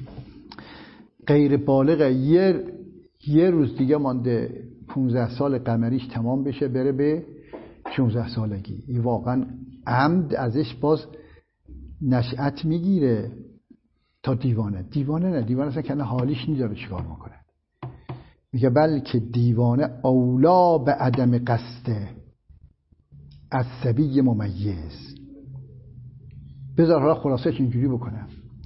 غیر بالغ یه یه روز دیگه مانده پونزده سال قمریش تمام بشه بره به شانزده سالگی، این واقعا عمد ازش باز نشأت میگیره تا دیوانه. دیوانه نه، دیوانه اصلا کنه حالیش نداره چیکار میکنه. میگه بلکه دیوانه اولا به عدم قصد از صبی ممیز. بذار حالا خلاصش اینجوری بکنم.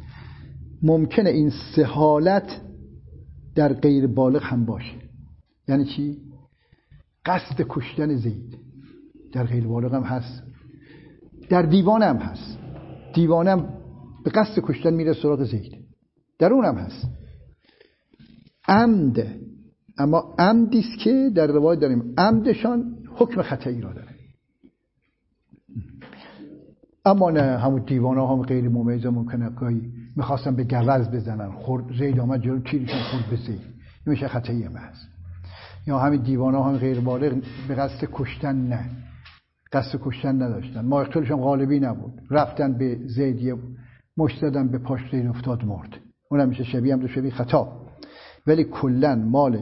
ممکنه این سه حالت در غیر بالغ هم باشه. یعنی چی؟ قصد کشتن زید در غیر بالغ هم هست، در دیوانه هم هست. دیوانه هم به قصد کشتن میره سراغ زید، در اون هم هست. عمد، اما عمدیست که در روایت داریم عمدشان حکم خطایی را داره. اما نه همون دیوانه هم غیر ممیز ممکنه گاهی میخواستن به گوز بزنن، خورد زید آمد جلو تیرشون خورد به زید، این میشه خطایی محض. یا همین دیوانه هم غیر بالغ به قصد کشتن نه، قصد کشتن نداشتن، ما یقتلشون غالبی نبود، رفتن به زید یه مشت زدن به پاش، زید افتاد مرد، اونم میشه شبیه هم دو شبیه خطا. ولی کلن مال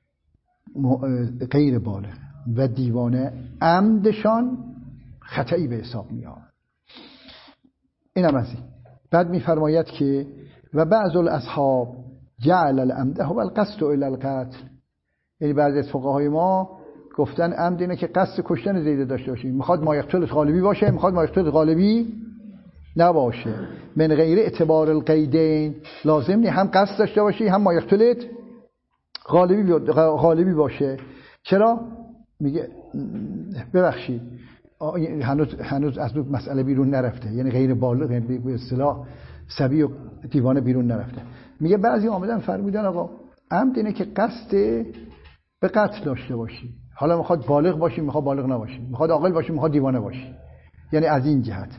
غیر بالغ و دیوانه عمدشان خطایی به حساب میاد. اینم از این. بعد میفرماید که و بعض الاصحاب جعل العمد هو القصد الی القتل. یعنی بعضی از فقهای ما گفتن عمد اینه که قصد کشتن زید داشته باشی، میخواد ما یقتل غالبی باشه میخواد ما یقتل غالبی نباشه. من غیر اعتبار القیدین، لازم نی هم قصد داشته باشی هم ما یقتلت غالبی غالبی باشه. چرا؟ میگه ببخشید هنوز هنوز از اون مسئله بیرون نرفته، یعنی غیر بالغ به اصطلاح صبی و دیوانه بیرون نرفته. میگه بعضی آمدن فرمودن آقا عمد اینه که قصد به قتل داشته باشی، حالا میخواد بالغ باشی، میخواد بالغ نباشی، میخواد عاقل باشی، میخواد دیوانه باشی. یعنی از این جهت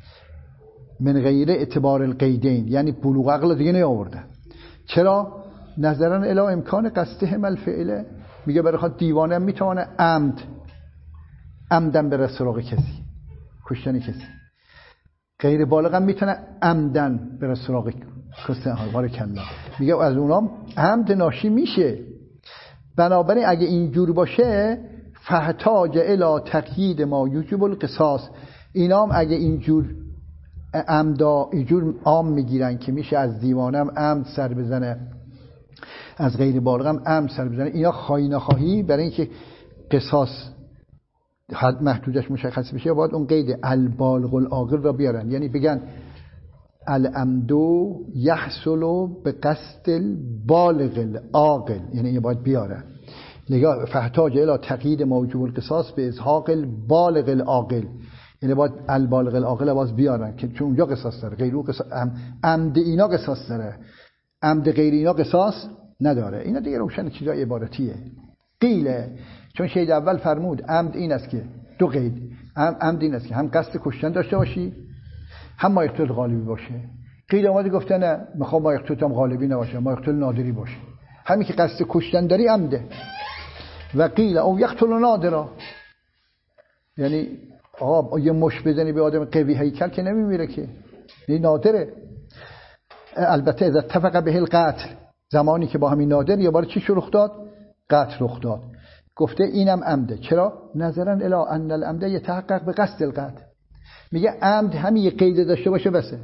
من غیر اعتبار القیدین، یعنی بلوغ عقل دیگه نیاورده. چرا؟ نظرا الی امکان قصدهم الفعل، میگه برای خاطر دیوانه میتونه عمد عمدن بره سراغ کسی، کشتن کسی. غیر بالغ هم میتونه عمدن بره سراغ کسی. بارک الله. میگه از اونام عمد ناشی میشه. بنابراین اگه اینجور باشه فحتاج الی تقیید ما یوجب القصاص، اینام اگه اینجور عمدا اینجور عام میگیرن که میشه از دیوانم عمد سر بزنه، از غیر بالغ هم عمد سر بزنه، اینا خواهی نخواهی برای اینکه قصاص حد محدودش مشخص بشه باید اون قید البالغ العاقل را بیارن. یعنی بگن العمد یحصل به قصد البالغ العاقل، یعنی این باید بیارن. لگا فحتاج الی تقیید موجب القصاص به ازهاق البالغ العاقل، یعنی باید البالغ العاقل باز بیارن که چون اونجا قصاص داره. غیر قصاص عمد اینا قصاص داره، عمد غیر اینا قصاص نداره. اینا دیگه روشن چیزای عبارتیه. قیله چون شهید اول فرمود عمد این است که دو قید، عمد این است که هم قصد کشتن داشته باشی هم مایقتل غالبی باشه. قیل اومده گفته نه میخوام مایقتل هم غالبی نباشه، مایقتل نادری باشه. همین که قصد کشتن داری عمده. و قیل او یقتل نادرا، یعنی آقا یه مش بزنی به آدم قوی هیکل که نمیمیره که، این نادره. البته اذا اتفق به القتل، زمانی که با همین نادر یه بار چی رخ داد؟ قتل رخ داد. گفته اینم عمده. چرا؟ نظرا الی ان العمد یتحقق به قصد القتل. میگه عمد همین یه قید داشته باشه بسه.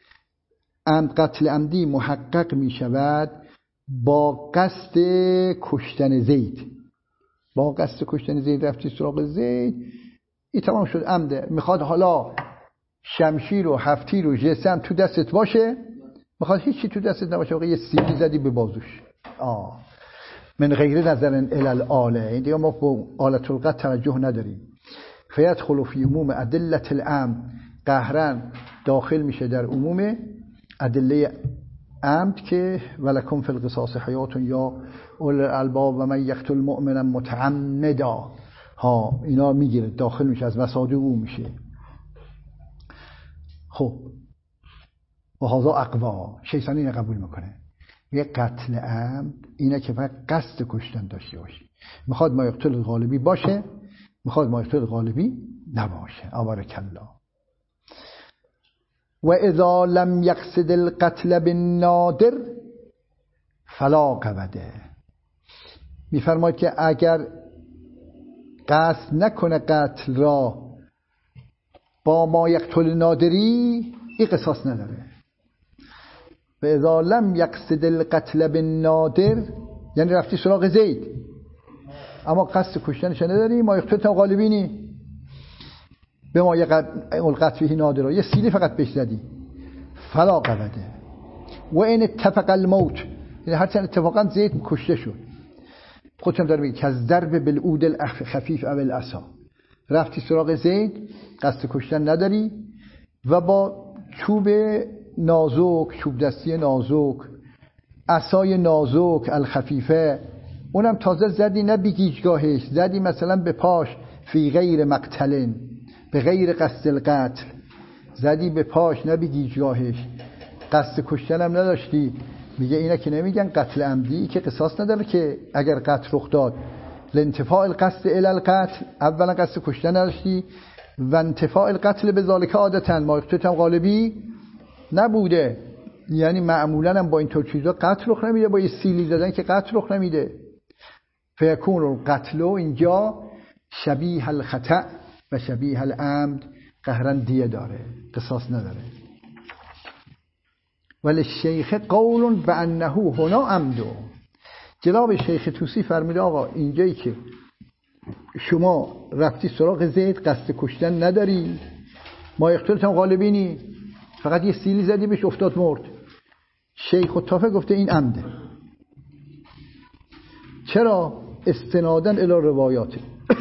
عمد قتل عمدی محقق میشود با قصد کشتن زید. با قصد کشتن زید رفتی سراغ زید، این تمام شد عمده. میخواد حالا شمشیر و هفتیر و جسم تو دستت باشه، میخواد هیچی تو دستت نباشه، واقعا یه سیلی زدی به بازوش. آه من غیر نظرن الی الاله، این دیگه ما با آلت القتل توجه نداریم. فیدخل فی عموم ادله العمد، قهرن داخل میشه در عموم ادله عمد که ولکم فی القصاص حیات یا اول الالباب و من یقتل مؤمنا متعمدا، ها اینا میگیره داخل میشه، از مصادیق او میشه. خب و هذا اقوا، شیطان اینو قبول میکنه. یه قتل عمد اینه که فقط قصد کشتن داشته باشی، میخواد ما یقتل غالبی باشه، میخواد ما یقتل غالبی نباشه. بارک الله. و اذا لم یقصد القتل بالنادر فلا قوده، میفرماید که اگر قصد نکنه قتل را با ما یقتل نادری، این قصاص نداره. و اذا لم یقصد القتل بالنادر یعنی رفتی سراغ زید اما قصد کشتنش نداری، ما یقتل غالبینی به ما القتل فیه نادر، یه سیلی فقط بهش زدی، فلا قوده. و این اتفق الموت، یعنی هرچند اتفاقا زید کشته شد، خودشم داره میگه که از ضرب بالعود الخفیف او العصا، رفتی سراغ زید قصد کشتن نداری و با چوب نازک، چوب دستی نازک، عصای نازک الخفیفه، اونم تازه زدی نه بگیجگاهش، زدی مثلا به پاش، فی غیر مقتلن، به غیر قصد القتل، زدی به پاش نه بگیجگاهش، قصد کشتن هم نداشتی. میگه اینا که نمیگن قتل عمدی که قصاص نداره، که اگر قتل رخ داد لانتفاع القصد الی القتل، اولا قصد کشتن نداشتی و انتفاع القتل به ذالک عادتا ما یقتل غالبی نبوده، یعنی معمولا هم با این طور چیزا قتل رخ نمیده، با یه سیلی زدن که قتل رخ نمیده. فیکون القتل اینجا شبیه الخطأ و شبیه العمد، قهرن دیه داره، قصاص نداره. ولی شیخ قول بانه هنا عمدو، جناب شیخ توسی فرموده آقا اینجایی که شما رفتی سراغ زید قصد کشتن نداری، ما یقتلتم غالبینی، فقط یه سیلی زدی بهش افتاد مرد، شیخ الطافه گفته این عمده. چرا؟ استنادن الی روایات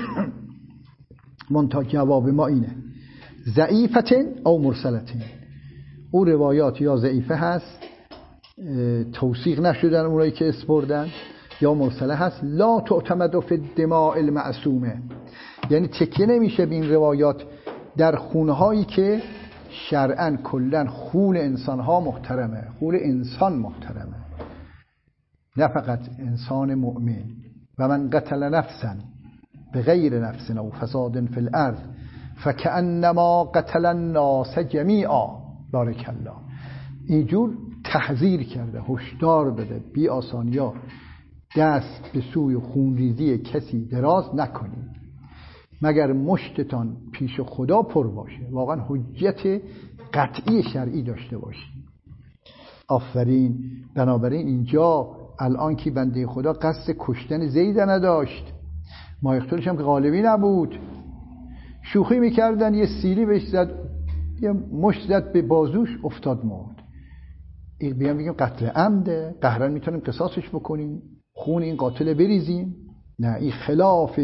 منتها جواب ما اینه ضعیفتن او مرسلتن، او روایات یا ضعیفه هست، توثیق نشدن اونایی که اسپردن، یا مرسله هست. لا تعتمد فی الدماء المعصومه، یعنی تکیه نمیشه به این روایات در خونهایی که شرعاً کلاً خون انسانها محترمه، خون انسان محترمه، نه فقط انسان مؤمن. و من قتل نفسا بغیر نفس او فساد فی الارض فکأنما قتل الناس جمیعا. بارک الله. اینجور تحذیر کرده، هشدار بده بی آسانیا دست به سوی خونریزی کسی دراز نکنید مگر مشتتان پیش خدا پر باشه، واقعا حجت قطعی شرعی داشته باشید. آفرین. بنابراین اینجا الان که بنده خدا قصد کشتن زید نداشت، مایقتولش هم که غالبی نبود، شوخی میکردن، یه سیلی بهش زد، یه مشت زد به بازوش، افتاد مرد. این بیان بگیم قتل عمده، قهرن میتونیم قصاصش بکنیم، خون این قاتل بریزیم؟ نه، این خلاف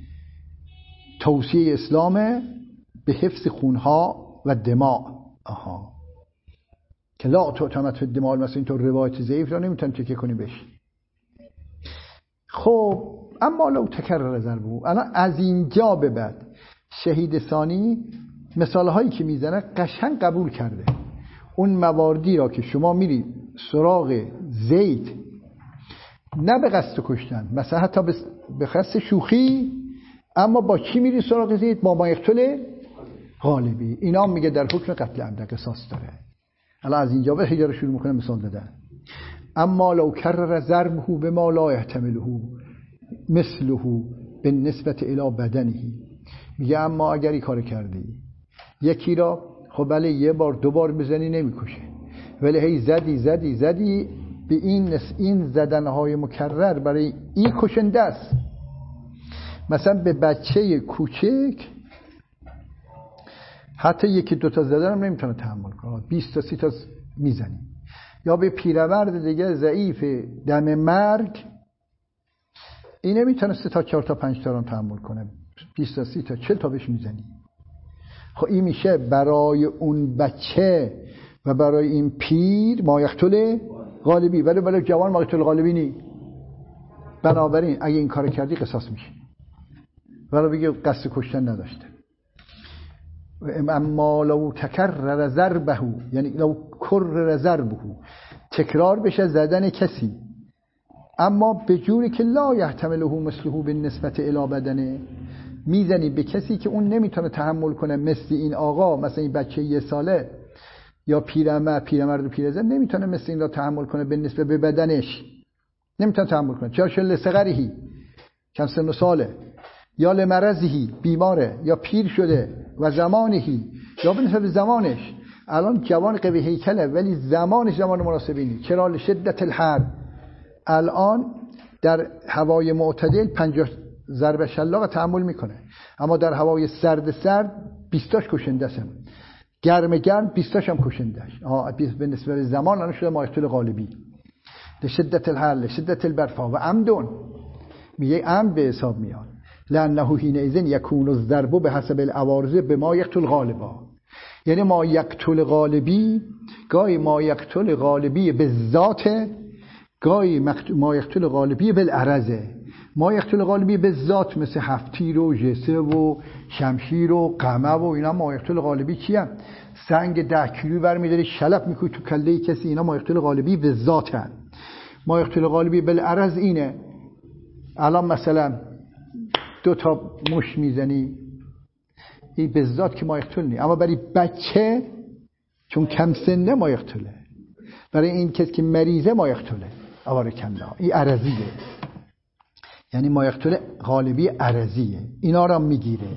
توصیه اسلامه به حفظ خونها و دماء. آها که لا تعتمد فی الدماء، مثلا اینطور روایت ضعیف را نمیتونیم تکیه کنیم بهش. خب اما لو تکرر ضربه، الان از اینجا به بعد شهید ثانی مثال هایی که میزنه قشنگ قبول کرده. اون مواردی را که شما میری سراغ زید نه به قصد کشتن، مثلا حتی به قصد شوخی، اما با چی میری سراغ زید؟ با مایقتول غالبی. اینا میگه در حکم قتل عمد قصاص داره. الان از اینجا به حجر شروع میکنه مثال دادن. اما لو کرر ضربه بما لا يحتمله مثله بالنسبه الى بدنه، میگه اما اگر این کار کردی یکی را، خب بله یه بار دو بار بزنی نمیکشه، ولی هی زدی زدی زدی به این نس این زدنهای مکرر برای این کشنده است. مثلا به بچه کوچک حتی یکی دوتا زدن هم نمیتونه تحمل کنه، بیست تا سی تا میزنی. یا به پیرمرد دیگه ضعیف دم مرگ، این نمیتونه سه تا چهار تا پنج تا رو تحمل کنه، بیست تا سی تا چهل تا بهش میزنی. خب این میشه برای اون بچه و برای این پیر مایقتول غالبی، ولی برای جوان مایقتول غالبی نی. بنابراین اگه این کار کردی قصاص میشه، ولی بگه قصد کشتن نداشته. اما لو تکرر ضربه، یعنی لو کرر ضربه، تکرار بشه زدن کسی اما به جوری که لا یحتمله مثله بالنسبه الی بدنه، میزنی به کسی که اون نمیتونه تحمل کنه، مثل این آقا، مثلا این بچه یه ساله یا پیرمرد پیرمرد و پیرزن نمیتونه مثل این را تحمل کنه به نسبت به بدنش، نمیتونه تحمل کنه. چرا؟ شل صغرهی، کم سن و ساله، یا لمرضهی، بیماره، یا پیر شده، و زمانهی، یا به نسبت زمانش. الان جوان قوی هیکله ولی زمانش زمان مناسبی نیست. چرا؟ لشدت الحر، الان در هوای معتدل پنجاه ضربه شلاق تحمل میکنه، اما در هوای سرد سرد بیستاش کشنده است، گرم گرم بیستاش هم کشنده است. آها به نسبت به زمان الان شده مایقتول غالبی. لشدت الحر لشدت البرفا و عمدون، میگه عمد به حساب میاد. لانه حینئذ یکون الضرب به حسب العوارض بما یقتل غالبا، یعنی ما یقتل غالبی گاهی ما یقتل غالبی به ذات، گاهی ما یقتل غالبی بالعرض. ما یقتل غالبی به ذات مثل هفتیر و جسه و شمشیر و قمه و اینا ما یقتل غالبی چیه؟ سنگ ده کیلو برمی‌داری شلپ می‌کنی تو کله کسی، اینا ما یقتل غالبی به ذات هست. ما یقتل غالبی بالعرض اینه، الان مثلا دو تا مش میزنی، این به ذات که ما یقتل نی، اما برای بچه چون کم سنه ما یقتله، برای این کسی که مریضه ما یقتله. آواره کنده این عرضیه، یعنی ما یقتل غالبی عرضیه، اینا را میگیره.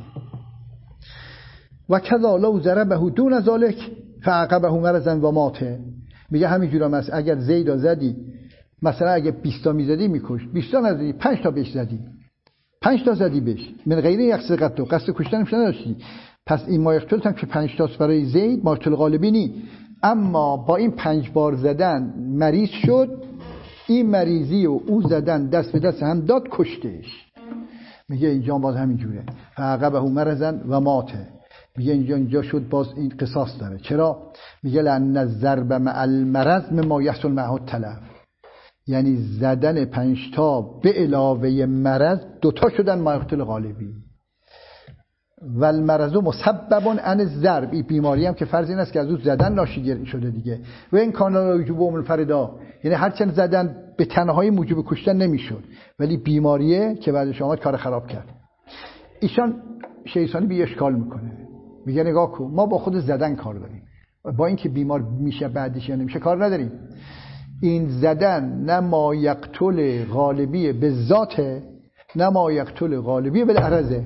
و کذا لو ضربه دون ذلک فعقبه مرضا و ماته، میگه همینجوری هم است. اگر زید زدی، مثلا اگه بیست تا میزدی میکش، بیست تا نزدی پنج تا بهش زدی، پنج تا زدی بهش، من غیر یقصد قتل، قصد کشتنش نداشتی، پس این ما یقتل هم که پنج تاست برای زید ما یقتل غالبی نی. اما با این پنج بار زدن مریض شد، این مریضی و او زدن دست به دست هم داد، کشتش. میگه اینجا باز همین جوره، فعقبه مرضا و ماته، میگه اینجا اینجا شد باز این قصاص داره. چرا؟ میگه لأن الضرب مع المرض مما یحصل معه التلف، یعنی زدن پنج تا به علاوه مرض دوتا شدن ما یقتل غالبی. و المرض مسبب عن الضرب، این بیماری هم که فرض این است که از اون زدن ناشی شده دیگه. و این کانال وجوب ام الفردا، یعنی هرچند زدن به تنهایی موجب کشتن نمیشد، ولی بیماریه که بعدش آمد کار خراب کرد. ایشان شیطانی بی اشکال میکنه، میگه نگاه کن ما با خود زدن کار داریم، با اینکه بیمار میشه بعدش یا نمیشه کار نداریم. این زدن نه ما یقتل غالبی به ذاته، نه ما یقتل غالبی به عرضه،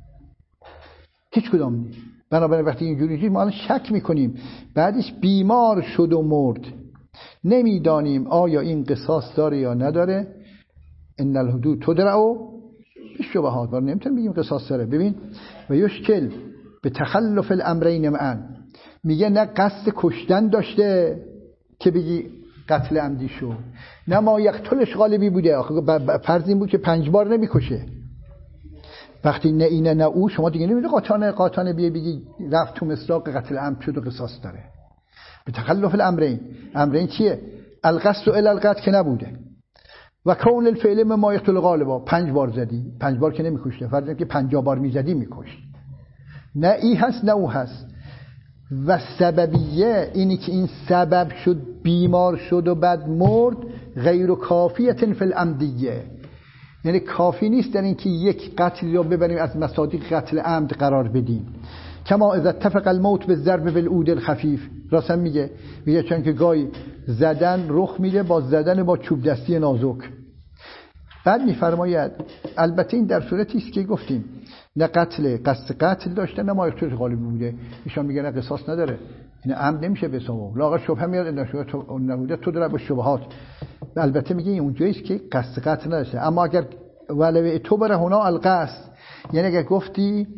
هیچ کدام نیست. بنابراین وقتی اینجوری ما الان شک میکنیم بعدش بیمار شد و مرد، نمیدانیم آیا این قصاص داره یا نداره. ان الحدود تدرع بالشبهات، ما نمیتونیم بگیم قصاص داره. ببین و یشکل به تخلف الامرین معا، میگه نه قصد کشتن داشته که بگی قتل عمدی شو، نه ما یقتلش غالبی بوده. فرض این بود که پنج بار نمیکشه. وقتی نه اینه نه او، شما دیگه نمیدونی قاطانه قاطانه بیه بگی رفت تو مصداق قتل عمد شد و قصاص داره. به تخلف الامرین، امرین چیه؟ القصد و الی القتل که نبوده، و کون الفعل ما یقتل غالبا، پنج بار زدی، پنج بار که نمیکشته، فرض که پنجاه بار میزدی میکشت. نه ای هست نه او هست. و سببیه، اینی که این سبب شد بیمار شد و بعد مرد، غیر کافیت فی العمدیه، یعنی کافی نیست در اینکه یک قتل رو ببریم از مصادیق قتل عمد قرار بدیم. کما اذا اتفق الموت بالضرب بالعود الخفیف، راست میگه، میگه چون که گاهی زدن رخ میده با زدن با چوب دستی نازک. بعد میفرماید البته این در صورتی است که گفتیم نه قتل قصد قتل داشته نه ما یقتل غالبی بوده. ایشان میگه نه قصاص نداره، این عمد نمیشه به حساب، لاغر شبهه میاد نبوده تو داره با شبهات. البته میگه اونجایی است که قصد قتل نداشته. اما اگر ولو تو بره هنا القصد، یعنی اگر گفتی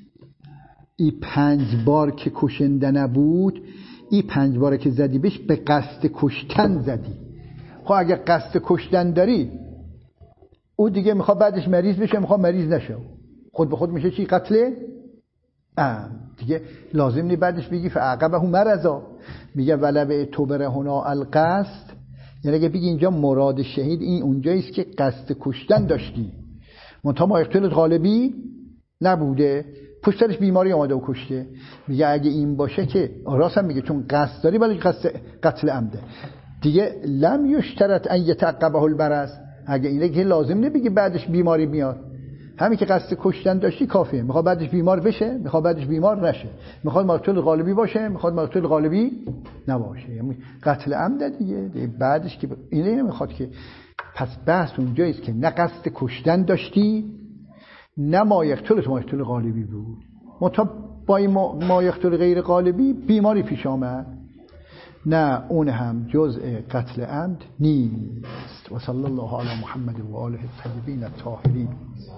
این پنج بار که کشنده نبود، این پنج بار که زدی بهش به قصد کشتن زدی. خب اگر قصد کشتن داری، او دیگه میخواد بعدش مریض بشه، میخواد مریض نشه، خود به خود میشه چی؟ قتل ام دیگه. لازم نی بعدش بگی فعقبه مرضا، میگه ولو تو بره هنا القصد، یعنی اگه بگی اینجا مراد شهید این اونجایی است که قصد کشتن داشتی، منتها ما یقتل غالبی نبوده، پشتش بیماری اومده و کشته. میگه اگه این باشه که راست هم میگه چون قصد داری ولی قصد قتل عمده دیگه. لم یشترط ان یتعقبه البرص، اگه اینه که لازم نمیگه بعدش بیماری میاد، همین که قصد کشتن داشتی کافیه. میخواد بعدش بیمار بشه، میخواد بعدش بیمار نشه، میخواد مقتول غالبی باشه، میخواد مقتول غالبی نباشه، یعنی قتل عمد دیگه. بعدش که اینه نمیخواد که، پس بحث اونجایی است که نه قصد کشتن داشتی نه ما یقتل ما یقتل غالبی بود، منتها با این ما یقتل غیر غالبی بیماری پیش آمد، نه اون هم جزء قتل عمد نیست. و صلی الله علی محمد و آله الطیبین الطاهرین.